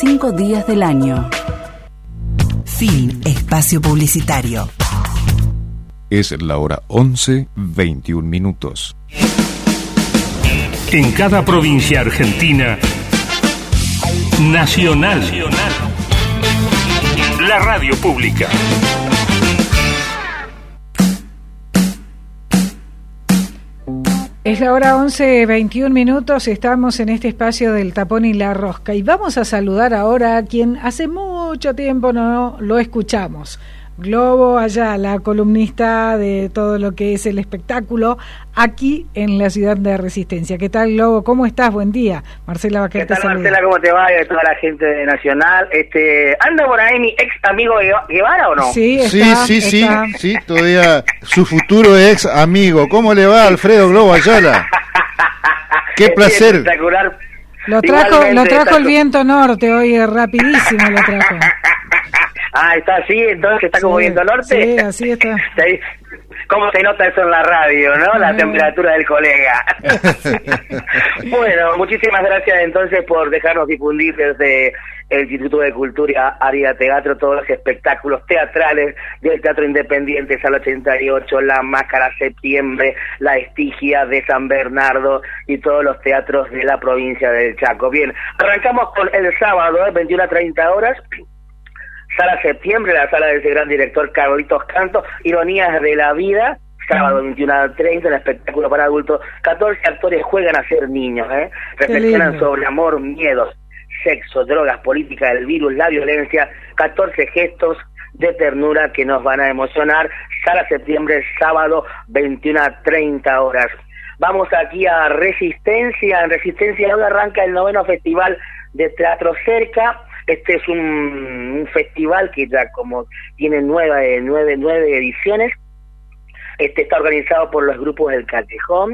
365 días del año. Fin espacio publicitario. Es la hora 11:21. En cada provincia argentina, Nacional, la radio pública. Es la hora 11:21, estamos en este espacio del Tapón y la Rosca y vamos a saludar ahora a quien hace mucho tiempo no lo escuchamos. Globo Ayala, columnista de todo lo que es el espectáculo aquí en la ciudad de Resistencia. ¿Qué tal, Globo? ¿Cómo estás? Buen día. Marcela Baquer te saluda. Marcela, ¿cómo te va? Y a toda la gente de Nacional. ¿Anda por ahí mi ex amigo Guevara o no? Sí, está. Sí, todavía su futuro ex amigo. ¿Cómo le va, Alfredo Globo Ayala? ¡Qué placer! Espectacular. Lo trajo el viento norte hoy, rapidísimo lo trajo. Ah, está así, entonces está como viento norte. Sí, así está. ¿Cómo se nota eso en la radio, no? La temperatura del colega. Bueno, muchísimas gracias entonces por dejarnos difundir desde el Instituto de Cultura, área teatro, todos los espectáculos teatrales del Teatro Independiente, Sala 88, La Máscara, Septiembre, La Estigia de San Bernardo y todos los teatros de la provincia del Chaco. Bien, arrancamos con el sábado, 21:30. Sala Septiembre, la sala de ese gran director Carlitos Canto, Ironías de la Vida, sábado 21:30, un espectáculo para adultos. 14 actores juegan a ser niños, reflexionan sobre amor, miedos, sexo, drogas, política, el virus, la violencia. 14 gestos de ternura que nos van a emocionar. Sala Septiembre, sábado 21:30. Vamos aquí a Resistencia. En Resistencia hoy arranca el 9º Festival de Teatro Cerca. Este es un festival que ya como tiene nueve ediciones. Está organizado por los grupos del Callejón.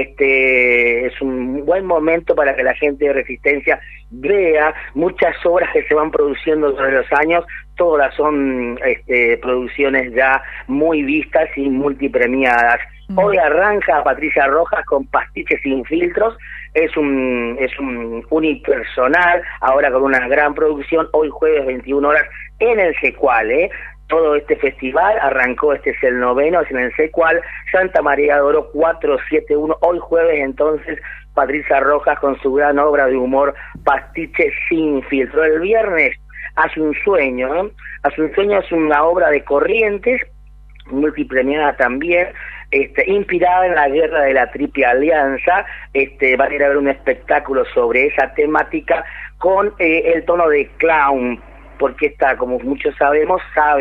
Es un buen momento para que la gente de Resistencia vea muchas obras que se van produciendo sobre los años. Todas son producciones ya muy vistas y multipremiadas. Hoy arranca Patricia Rojas con Pastiches sin filtros. Es un unipersonal, ahora con una gran producción, hoy jueves 21 en el Secual, Todo este festival arrancó, este es el 9º, es en el Secual, Santa María de Oro 471, hoy jueves entonces Patricia Rojas con su gran obra de humor Pastiche sin filtro. El viernes Hace un sueño, Hace un sueño es una obra de Corrientes, multipremiada también, inspirada en la guerra de la Triple Alianza. Van a ir a ver un espectáculo sobre esa temática con el tono de clown, porque como muchos saben,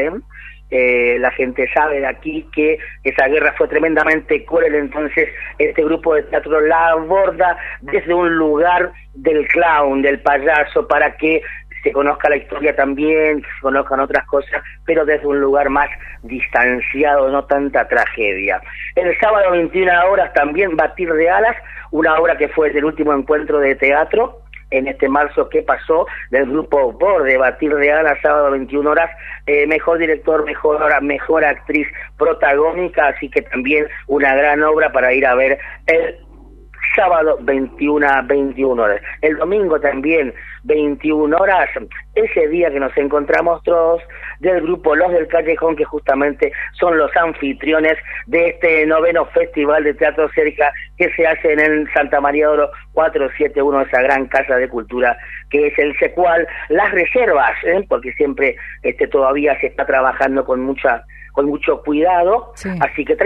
la gente sabe de aquí que esa guerra fue tremendamente cruel, entonces este grupo de teatro la aborda desde un lugar del clown, del payaso, para que se conozca la historia también, que se conozcan otras cosas, pero desde un lugar más distanciado, no tanta tragedia. El sábado 21 también Batir de Alas, una obra que fue del último encuentro de teatro en este marzo que pasó, del grupo Borde. Batir de Alas, sábado 21 mejor director, mejor actriz protagónica, así que también una gran obra para ir a ver el sábado 21 El domingo también 21 ese día que nos encontramos todos del grupo Los del Callejón, que justamente son los anfitriones de este 9º Festival de Teatro Cerca que se hace en el Santa María de Oro 471, esa gran casa de cultura que es el Secual. Las reservas, porque siempre todavía se está trabajando con mucho cuidado, sí. Así que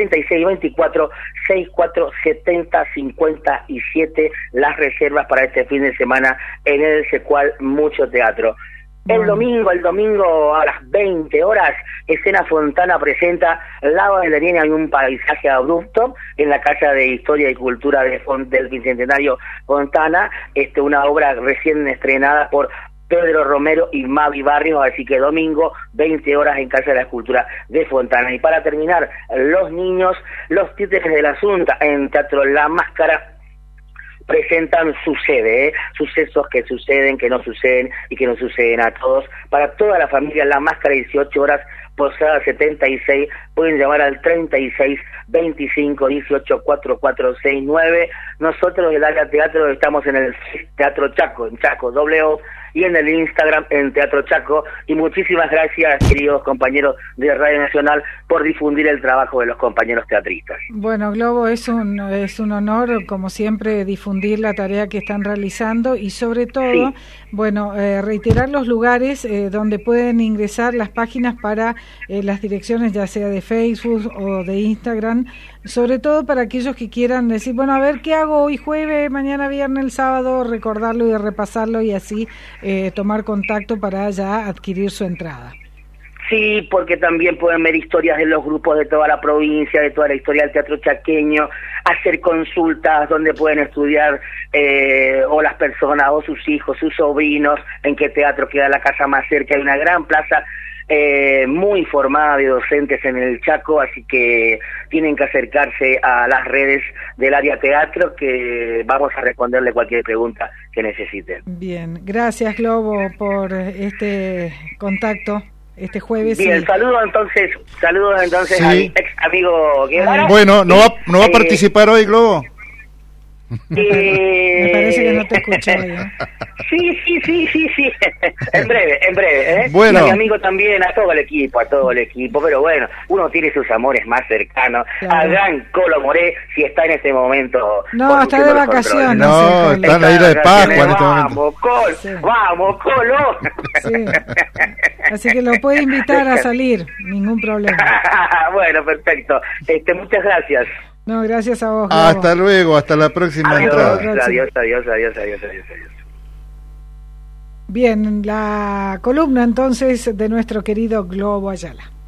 3624-6470-57 las reservas para este fin de semana en el Secual, mucho teatro. El domingo a las 20 Escena Fontana presenta La Bailarina y un paisaje abrupto en la Casa de Historia y Cultura del Bicentenario Fontana, una obra recién estrenada por Pedro Romero y Mavi Barrios, así que domingo, 20 en Casa de la Escultura de Fontana. Y para terminar, los niños, los títeres de la Asunta en Teatro La Máscara presentan sucesos que suceden, que no suceden y que no suceden a todos. Para toda la familia, La Máscara, 18 Posada 76, pueden llamar al 36 25 18 4469. Nosotros del área teatro estamos en el Teatro Chaco, en Chaco, O, y en el Instagram en Teatro Chaco. Y muchísimas gracias, queridos compañeros de Radio Nacional, por difundir el trabajo de los compañeros teatristas. Bueno, Globo, es un honor, como siempre, difundir la tarea que están realizando y sobre todo, bueno, reiterar los lugares donde pueden ingresar las páginas para las direcciones, ya sea de Facebook o de Instagram, sobre todo para aquellos que quieran decir, bueno, a ver qué hago hoy jueves, mañana viernes, el sábado, recordarlo y repasarlo y así tomar contacto para ya adquirir su entrada. Sí, porque también pueden ver historias de los grupos de toda la provincia, de toda la historia del teatro chaqueño, hacer consultas donde pueden estudiar o las personas o sus hijos, sus sobrinos, en qué teatro queda la casa más cerca. Hay una gran plaza muy formada de docentes en el Chaco, así que tienen que acercarse a las redes del área teatro, que vamos a responderle cualquier pregunta que necesiten. Bien, gracias Globo por este contacto este jueves. Bien, saludos entonces sí. Al ex amigo Guevara. Bueno, ¿no va a participar hoy, Globo? Me parece que no te escucho hoy, ¿eh? Sí. En breve, ¿eh? Bueno. A mi amigo también, a todo el equipo, pero bueno, uno tiene sus amores más cercanos. Claro. Al gran Colo Moré, si está en este momento. No, está de vacaciones. No, está en la isla de Pascua en este momento. Vamos, Colo. Sí. Así que lo puede invitar a salir, ningún problema. Bueno, perfecto. Muchas gracias. No, gracias a vos, Globo. Hasta luego, hasta la próxima entrada. Adiós. Bien, la columna entonces de nuestro querido Globo Ayala.